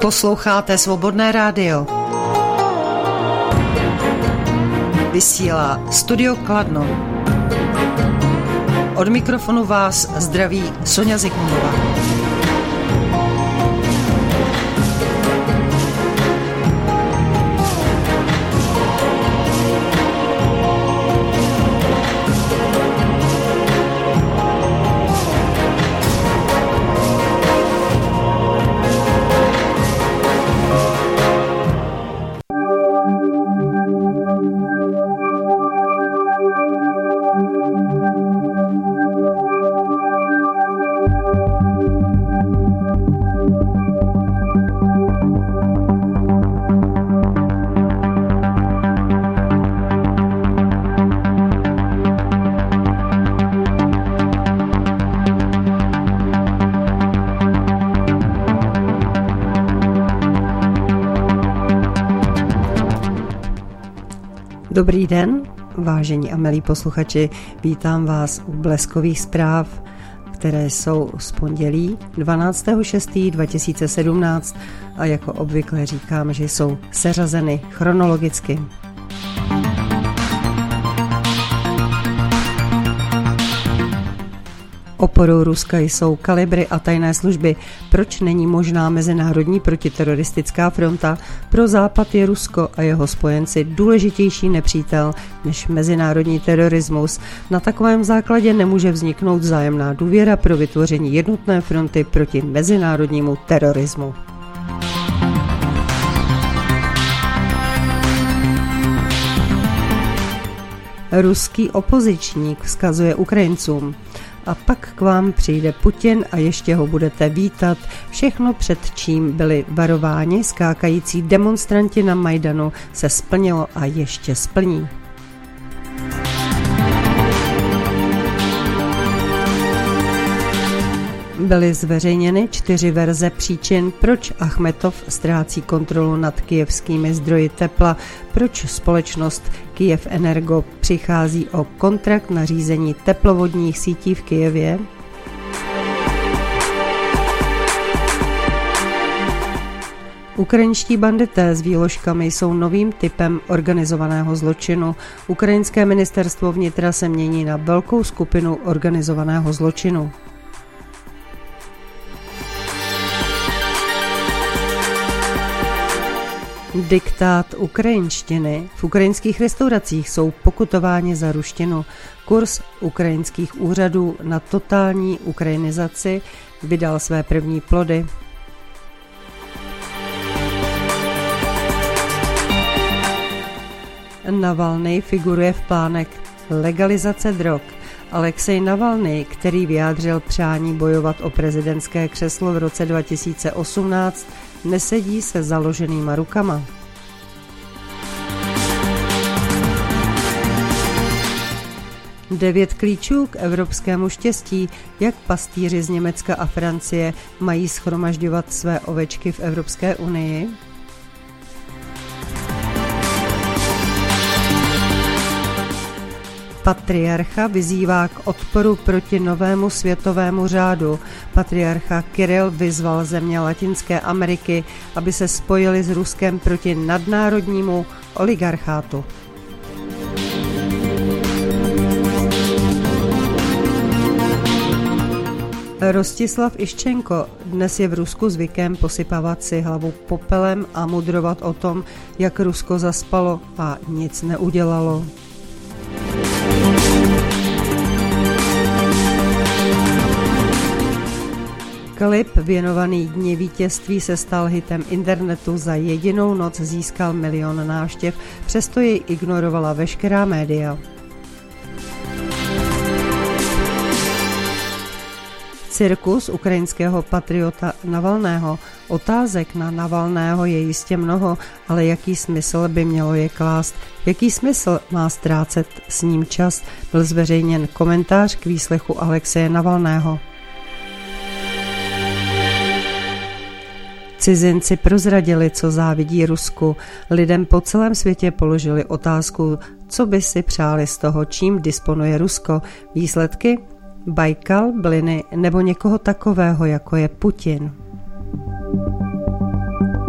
Posloucháte Svobodné rádio. Vysílá Studio Kladno. Od mikrofonu vás zdraví Sonja Zikmundová. Dobrý den, vážení a milí posluchači, vítám vás u bleskových zpráv, které jsou z pondělí 12.6.2017 a jako obvykle říkám, že jsou seřazeny chronologicky. Oporou Ruska jsou kalibry a tajné služby. Proč není možná mezinárodní protiteroristická fronta? Pro Západ je Rusko a jeho spojenci důležitější nepřítel než mezinárodní terorismus. Na takovém základě nemůže vzniknout vzájemná důvěra pro vytvoření jednotné fronty proti mezinárodnímu terorismu. Ruský opozičník vzkazuje Ukrajincům: a pak k vám přijde Putin a ještě ho budete vítat. Všechno, před čím byli varováni skákající demonstranti na Majdanu, se splnilo a ještě splní. Byly zveřejněny 4 verze příčin, proč Achmetov ztrácí kontrolu nad kyjevskými zdroji tepla, proč společnost Kyjevenergo přichází o kontrakt na řízení teplovodních sítí v Kyjevě, ukrajinští bandité s výložkami jsou novým typem organizovaného zločinu. Ukrajinské ministerstvo vnitra se mění na velkou skupinu organizovaného zločinu. Diktát ukrajinštiny. V ukrajinských restauracích jsou pokutováni za ruštinu. Kurz ukrajinských úřadů na totální ukrajinizaci vydal své první plody. Navalnyj figuruje v plánech legalizace drog. Alexej Navalnyj, který vyjádřil přání bojovat o prezidentské křeslo v roce 2018, nesedí se založenýma rukama. Devět klíčů k evropskému štěstí, jak pastýři z Německa a Francie mají shromažďovat své ovečky v Evropské unii. Patriarcha vyzývá k odporu proti novému světovému řádu. Patriarcha Kiril vyzval země Latinské Ameriky, aby se spojili s Ruskem proti nadnárodnímu oligarchátu. Rostislav Iščenko dnes je v Rusku zvykem posypávat si hlavu popelem a mudrovat o tom, jak Rusko zaspalo a nic neudělalo. Klip věnovaný Dni vítězství se stal hitem internetu, za jedinou noc získal 1 000 000 návštěv, přesto jej ignorovala veškerá média. Cirkus ukrajinského patriota Navalného. Otázek na Navalného je jistě mnoho, ale jaký smysl by mělo je klást? Jaký smysl má ztrácet s ním čas? Byl zveřejněn komentář k výslechu Alexeje Navalného. Cizinci prozradili, co závidí Rusku. Lidem po celém světě položili otázku, co by si přáli z toho, čím disponuje Rusko. Výsledky? Bajkal, Blyny nebo někoho takového, jako je Putin.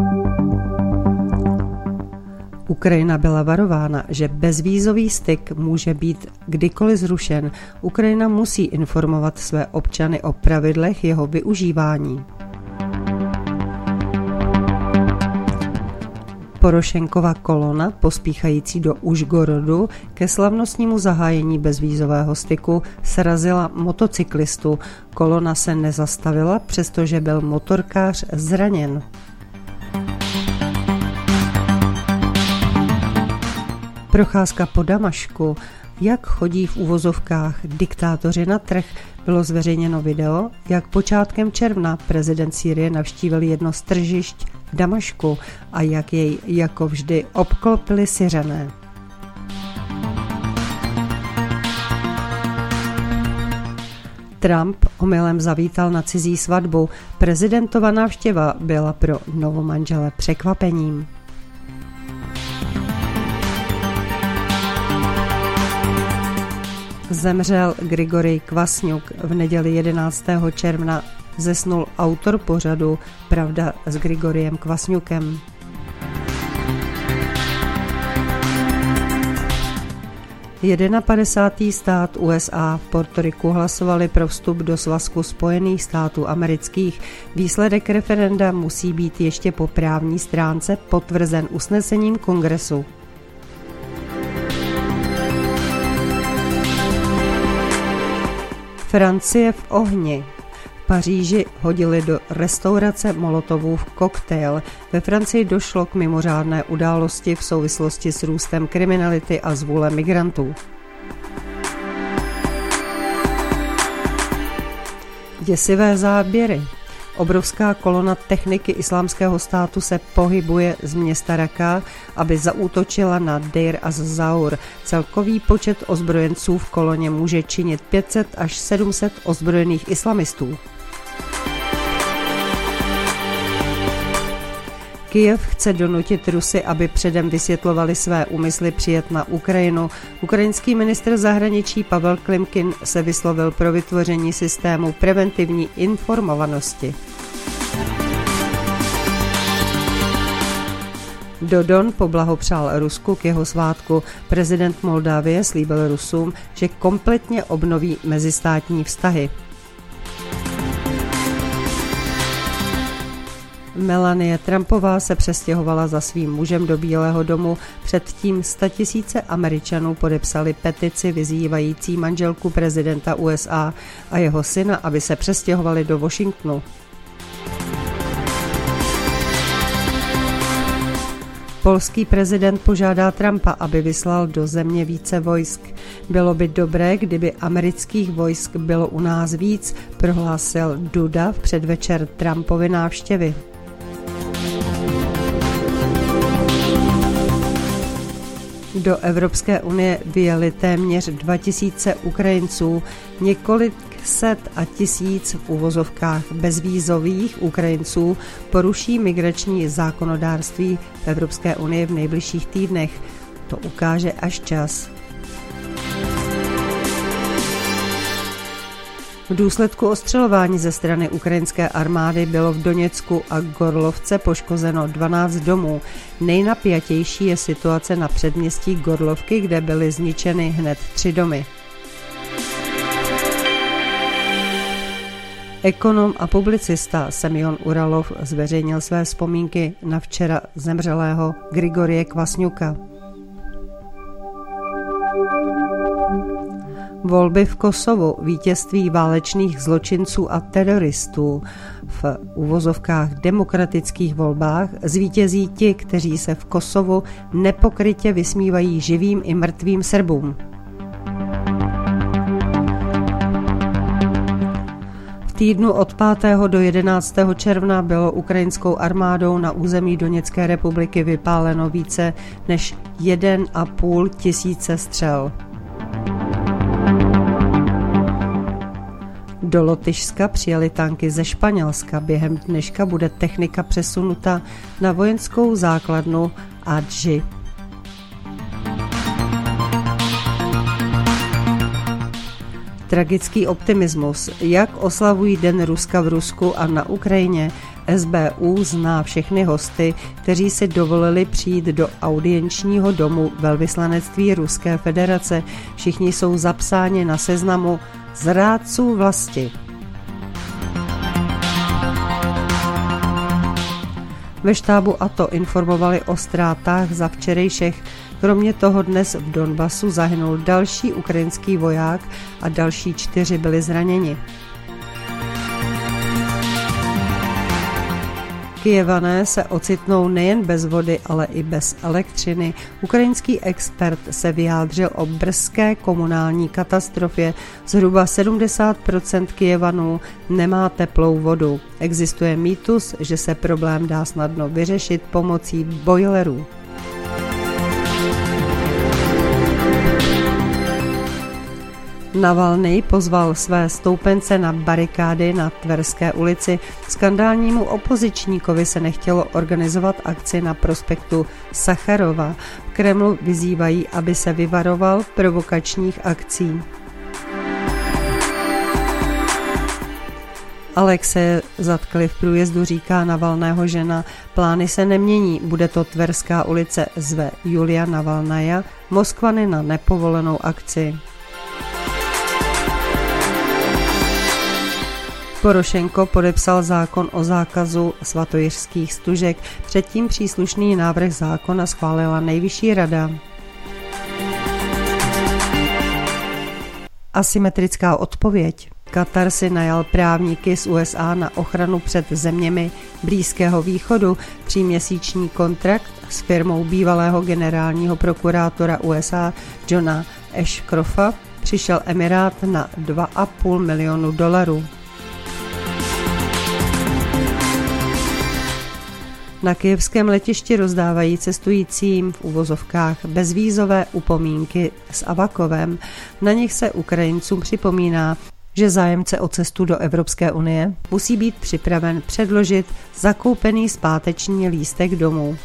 Ukrajina byla varována, že bezvízový styk může být kdykoliv zrušen. Ukrajina musí informovat své občany o pravidlech jeho využívání. Porošenkova kolona, pospíchající do Užgorodu ke slavnostnímu zahájení bezvízového styku, srazila motocyklistu. Kolona se nezastavila, přestože byl motorkář zraněn. Procházka po Damašku. Jak chodí v uvozovkách diktátoři na trh, bylo zveřejněno video, jak počátkem června prezident Sýrie navštívil jedno z tržišť v Damašku a jak jej jako vždy obklopili Syřané. Trump omylem zavítal na cizí svatbu. Prezidentova návštěva byla pro novomanžele překvapením. Zemřel Grigorij Kvasňuk. V neděli 11. června zesnul autor pořadu Pravda s Grigorijem Kvasňukem. - 51. stát USA v Portoriku hlasovali pro vstup do svazku Spojených států amerických. Výsledek referenda musí být ještě po právní stránce potvrzen usnesením Kongresu. Francie v ohni. V Paříži hodili do restaurace Molotovův koktejl. Ve Francii došlo k mimořádné události v souvislosti s růstem kriminality a zvůle migrantů. Děsivé záběry. Obrovská kolona techniky Islámského státu se pohybuje z města Raqqa, aby zaútočila na Deir az-Zaur. Celkový počet ozbrojenců v koloně může činit 500 až 700 ozbrojených islamistů. Kyjev chce donutit Rusy, aby předem vysvětlovali své úmysly přijet na Ukrajinu. Ukrajinský ministr zahraničí Pavel Klimkin se vyslovil pro vytvoření systému preventivní informovanosti. Dodon poblahopřál Rusku k jeho svátku. Prezident Moldávie slíbil Rusům, že kompletně obnoví mezistátní vztahy. Melanie Trumpová se přestěhovala za svým mužem do Bílého domu. Předtím 100 000 Američanů podepsali petici vyzývající manželku prezidenta USA a jeho syna, aby se přestěhovali do Washingtonu. Polský prezident požádá Trumpa, aby vyslal do země více vojsk. Bylo by dobré, kdyby amerických vojsk bylo u nás víc, prohlásil Duda v předvečer Trumpovy návštěvy. Do Evropské unie vyjeli téměř 2000 Ukrajinců, několik set a tisíc v uvozovkách bezvízových Ukrajinců poruší migrační zákonodárství v Evropské unii v nejbližších týdnech. To ukáže až čas. V důsledku ostřelování ze strany ukrajinské armády bylo v Doněcku a Gorlovce poškozeno 12 domů. Nejnapjatější je situace na předměstí Gorlovky, kde byly zničeny hned 3 domy. Ekonom a publicista Semjon Uralov zveřejnil své vzpomínky na včera zemřelého Grigorije Kvasňuka. Volby v Kosovu, vítězství válečných zločinců a teroristů. V uvozovkách demokratických volbách zvítězí ti, kteří se v Kosovu nepokrytě vysmívají živým i mrtvým Srbům. V týdnu od 5. do 11. června bylo ukrajinskou armádou na území Doněcké republiky vypáleno více než 1,5 tisíce střel. Do Lotyšska přijeli tanky ze Španělska. Během dneška bude technika přesunuta na vojenskou základnu Adži. Tragický optimismus. Jak oslavují Den Ruska v Rusku a na Ukrajině? SBU zná všechny hosty, kteří si dovolili přijít do audienčního domu velvyslanectví Ruské federace. Všichni jsou zapsáni na seznamu zrádců vlasti. Ve štábu ATO informovali o ztrátách za včerejšek. Kromě toho dnes v Donbasu zahynul další ukrajinský voják a další 4 byli zraněni. Kyjevané se ocitnou nejen bez vody, ale i bez elektřiny. Ukrajinský expert se vyjádřil o brzké komunální katastrofě. Zhruba 70% Kyjevanů nemá teplou vodu. Existuje mýtus, že se problém dá snadno vyřešit pomocí bojlerů. Navalnyj pozval své stoupence na barikády na Tverské ulici. Skandálnímu opozičníkovi se nechtělo organizovat akci na prospektu Sacharova. V Kremlu vyzývají, aby se vyvaroval provokačních akcí. Alexeje zatkli v průjezdu, říká Navalného žena. Plány se nemění, bude to Tverská ulice, zve Julia Navalnaja Moskvany na nepovolenou akci. Porošenko podepsal zákon o zákazu svatojiřských stužek. Předtím příslušný návrh zákona schválila Nejvyšší rada. Asymetrická odpověď. Katar si najal právníky z USA na ochranu před zeměmi Blízkého východu. 3měsíční kontrakt s firmou bývalého generálního prokurátora USA Johna Ashcrofta přišel Emirát na $2,5 milionu. Na kyjevském letišti rozdávají cestujícím v uvozovkách bezvízové upomínky s Avakovem. Na nich se Ukrajincům připomíná, že zájemce o cestu do Evropské unie musí být připraven předložit zakoupený zpáteční lístek domů.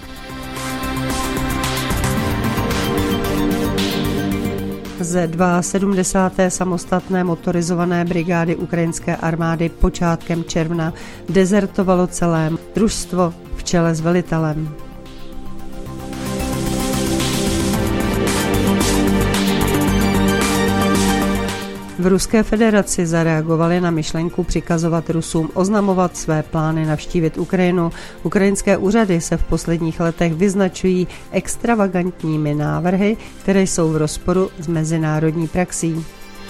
Ze 72. samostatné motorizované brigády ukrajinské armády počátkem června dezertovalo celé družstvo v čele s velitelem. V Ruské federaci zareagovali na myšlenku přikazovat Rusům oznamovat své plány navštívit Ukrajinu. Ukrajinské úřady se v posledních letech vyznačují extravagantními návrhy, které jsou v rozporu s mezinárodní praxí.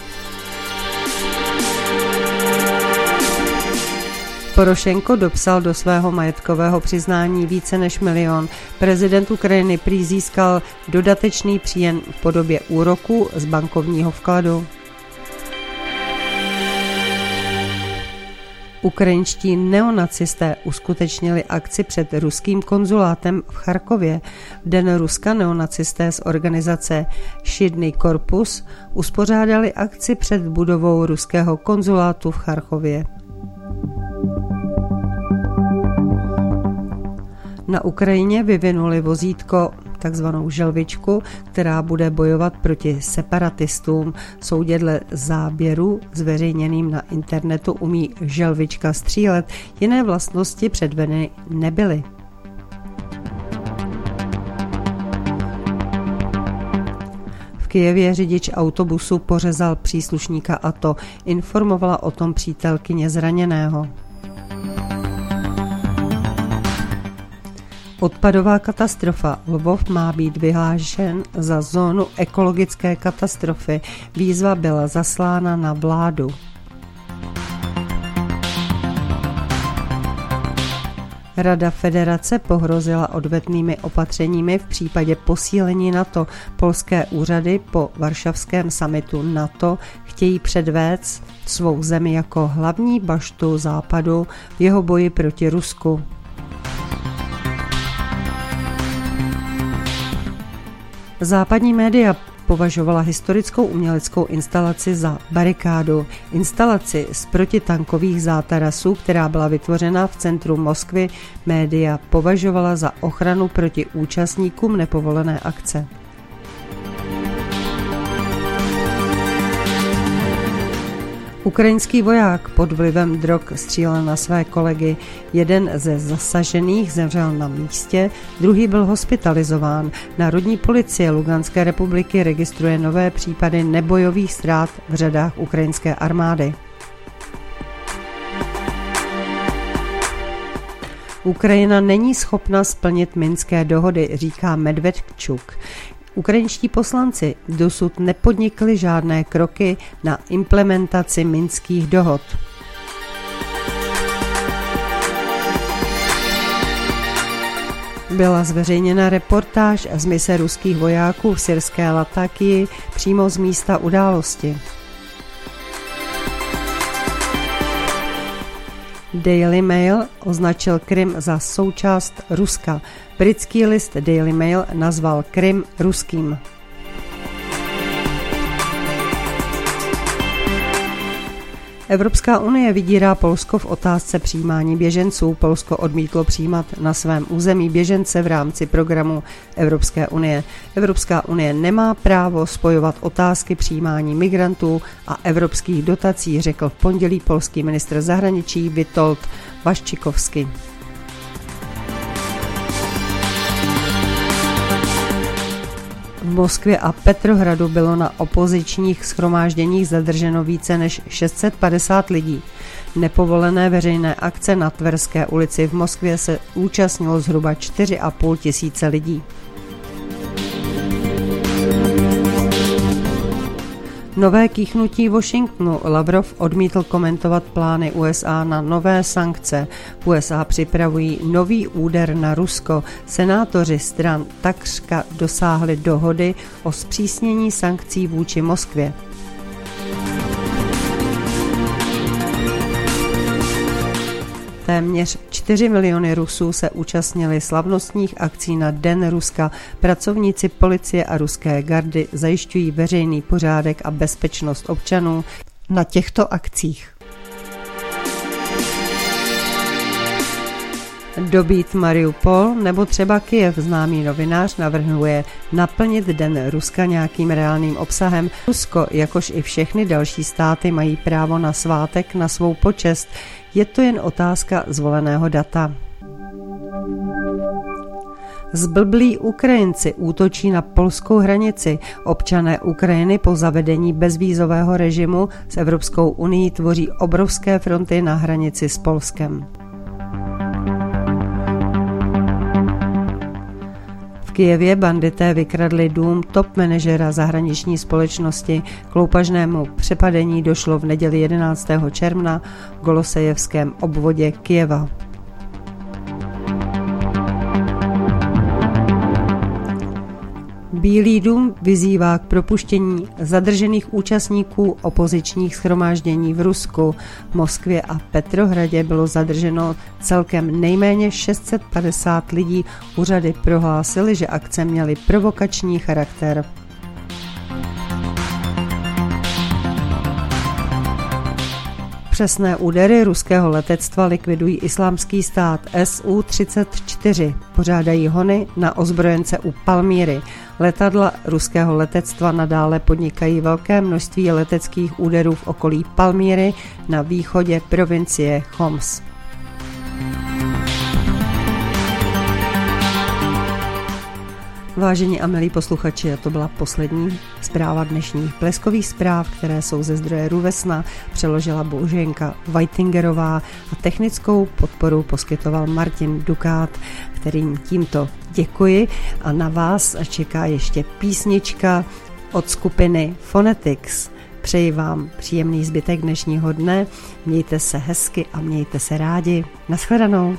Porošenko dopsal do svého majetkového přiznání více než 1 milion. Prezident Ukrajiny prý získal dodatečný příjem v podobě úroků z bankovního vkladu. Ukrajinští neonacisté uskutečnili akci před ruským konzulátem v Charkově. V den Ruska neonacisté z organizace Šidný korpus uspořádali akci před budovou ruského konzulátu v Charkově. Na Ukrajině vyvinuli vozítko, takzvanou želvičku, která bude bojovat proti separatistům. Soudě dle záběru zveřejněným na internetu umí želvička střílet, jiné vlastnosti předvedeny nebyly. V Kyjevě řidič autobusu pořezal příslušníka ATO, informovala o tom přítelkyně zraněného. Odpadová katastrofa. Lvov má být vyhlášen za zónu ekologické katastrofy. Výzva byla zaslána na vládu. Rada federace pohrozila odvetnými opatřeními v případě posílení NATO. Polské úřady po varšavském summitu NATO chtějí předvést svou zemi jako hlavní baštu Západu v jeho boji proti Rusku. Západní média považovala historickou uměleckou instalaci za barikádu. Instalaci z protitankových zátarasů, která byla vytvořena v centru Moskvy, média považovala za ochranu proti účastníkům nepovolené akce. Ukrajinský voják pod vlivem drog střílel na své kolegy. Jeden ze zasažených zemřel na místě, druhý byl hospitalizován. Národní policie Luganské republiky registruje nové případy nebojových ztrát v řadách ukrajinské armády. Ukrajina není schopna splnit minské dohody, říká Medvedčuk. Ukrajinští poslanci dosud nepodnikli žádné kroky na implementaci minských dohod. Byla zveřejněna reportáž z mise ruských vojáků v syrské Latakii přímo z místa události. Daily Mail označil Krym za součást Ruska. Britský list Daily Mail nazval Krym ruským. Evropská unie vydírá Polsko v otázce přijímání běženců. Polsko odmítlo přijímat na svém území běžence v rámci programu Evropské unie. Evropská unie nemá právo spojovat otázky přijímání migrantů a evropských dotací, řekl v pondělí polský ministr zahraničí Witold Waszczykowski. V Moskvě a Petrohradu bylo na opozičních shromážděních zadrženo více než 650 lidí. Nepovolené veřejné akce na Tverské ulici v Moskvě se účastnilo zhruba 4,5 tisíce lidí. Nové kýchnutí Washingtonu. Lavrov odmítl komentovat plány USA na nové sankce. USA připravují nový úder na Rusko. Senátoři stran takřka dosáhli dohody o zpřísnění sankcí vůči Moskvě. Téměř 4 miliony Rusů se účastnili slavnostních akcí na Den Ruska. Pracovníci policie a ruské gardy zajišťují veřejný pořádek a bezpečnost občanů na těchto akcích. Dobít Mariupol nebo třeba Kyjev, známý novinář navrhuje naplnit Den Ruska nějakým reálným obsahem. Rusko, jakož i všechny další státy, mají právo na svátek na svou počest. Je to jen otázka zvoleného data. Zblblí Ukrajinci útočí na polskou hranici. Občané Ukrajiny po zavedení bezvízového režimu s Evropskou unií tvoří obrovské fronty na hranici s Polskem. V Kyjevě bandité vykradli dům top manažera zahraniční společnosti. K loupažnému přepadení došlo v neděli 11. června v Golosejevském obvodě Kyjeva. Bílý dům vyzývá k propuštění zadržených účastníků opozičních shromáždění v Rusku. V Moskvě a Petrohradě bylo zadrženo celkem nejméně 650 lidí. Úřady prohlásily, že akce měly provokační charakter. Přesné údery ruského letectva likvidují Islámský stát. Su-34 pořádají hony na ozbrojence u Palmíry. Letadla ruského letectva nadále podnikají velké množství leteckých úderů v okolí Palmíry na východě provincie Homs. Vážení a milí posluchači, to byla poslední zpráva dnešních Bleskových zpráv, které jsou ze zdroje RUVESNA, přeložila Boženka Vajtingerová a technickou podporu poskytoval Martin Dukát, kterým tímto děkuji, a na vás čeká ještě písnička od skupiny Phonetics. Přeji vám příjemný zbytek dnešního dne, mějte se hezky a mějte se rádi. Naschledanou.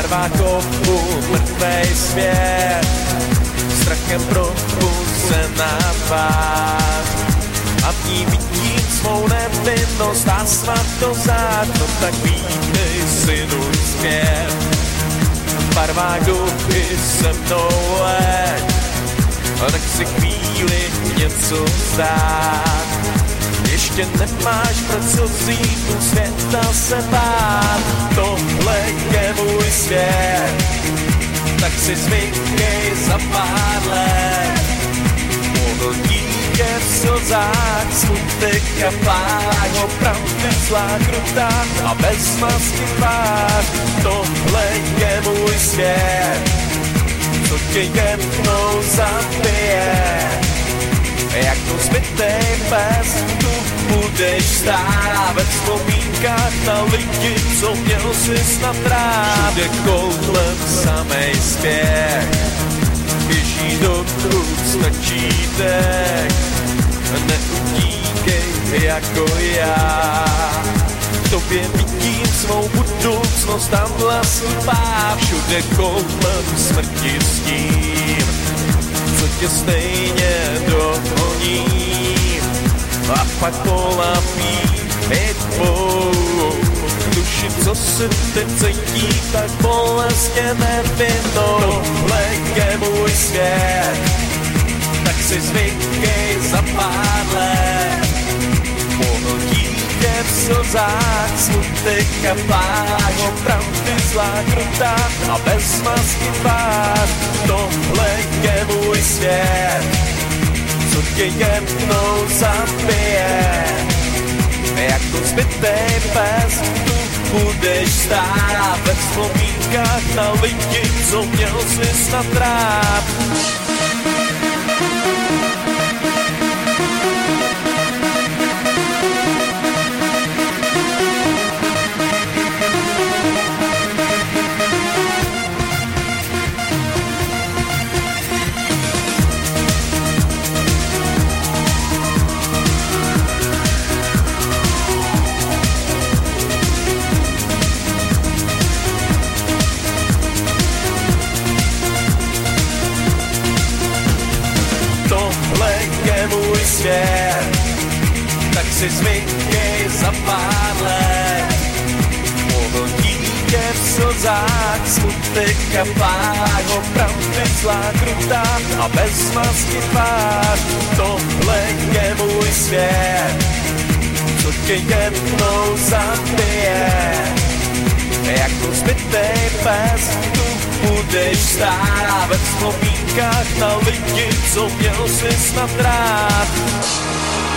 barváků mrtvej svět, strachem probuzená tvář. A v ní vidím svou nevinnost a svatozář, no tak vítej synu zpět. Barvák duchy se mnou leď, a nech si chvíli něco zdát. Ještě nemáš pro co vzít, světa se bát, tohle je můj svět, tak si zvykej za pár let. Mohl dítě v slzách, smutek a pláč, opravdu zlá krutá a bez masky tvář. Tohle je můj svět, co tě jednou zabije. Jak to zbytej pes, tu budeš stát ve vzpomínkách na lidi, co měl jsi snad rád. Všude kolem samej spěch, běží dokud stačí dech. Neutíkej jako já, v tobě vidím svou budoucnost a vlastní pád. Všude kolem smrti s tím, co tě stejně dohoní, a pak polapí i tvou duši, co se teď cítí tak bolestně nevinnou. Tohle je můj svět, tak si zvykej za pár let. Mohl dítě v slzách, smutek a pláč, opravdu zlá krutá a bez masky tvář. Tohle je můj svět, co tě jednou zabije. Jak to zbytej pes, tu budeš stát ve vzpomínkách na lidi, co měl jsi snad rád. Svět, tak si zvykej za pár let. Mohl dítě v slzách, smutek a pláč, opravdu zlá krutá a bez masky tvář. Tohle je můj svět, co tě jednou zabije. Jak to zbytej pes, tu budeš stát ve vzpomínkách na lidi, co měl jsi snad rád.